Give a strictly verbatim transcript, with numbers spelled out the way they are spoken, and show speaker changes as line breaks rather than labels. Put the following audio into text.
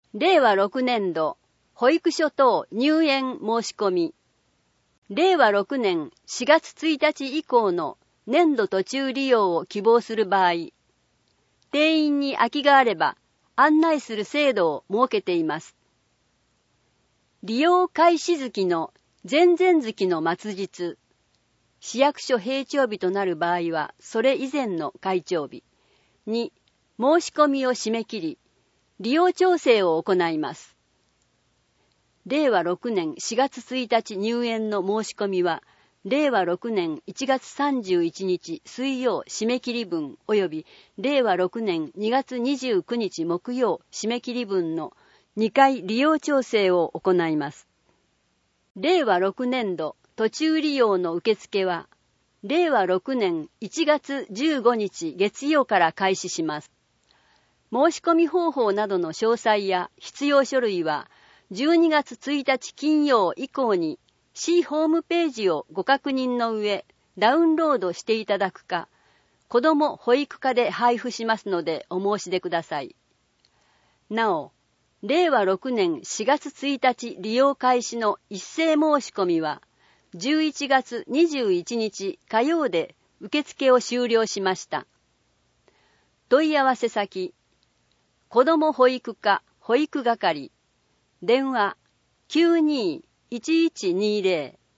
れいわろくねんど保育所等入園申し込み。れいわろくねんしがつついたち以降の年度途中利用を希望する場合、定員に空きがあれば案内する制度を設けています。利用開始月の前々月の末日、市役所閉庁日となる場合はそれ以前の開庁日に申し込みを締め切り、利用調整を行います。れいわろくねんしがつついたち入園の申し込みは、れいわろくねんいちがつさんじゅういちにち水曜締め切り分及びれいわろくねんにがつにじゅうくにち木曜締め切り分のにかい利用調整を行います。れいわろくねんど途中利用の受付は、れいわろくねんいちがつじゅうごにち月曜から開始します。申し込み方法などの詳細や必要書類は、じゅうにがつついたち金曜以降に市ホームページをご確認の上、ダウンロードしていただくか、子ども保育課で配布しますのでお申し出ください。なお、れいわろくねんしがつついたち利用開始の一斉申し込みは、じゅういちがつにじゅういちにち火曜で受付を終了しました。問い合わせ先、子ども保育課保育係、電話 きゅうにーいちいちにーぜろ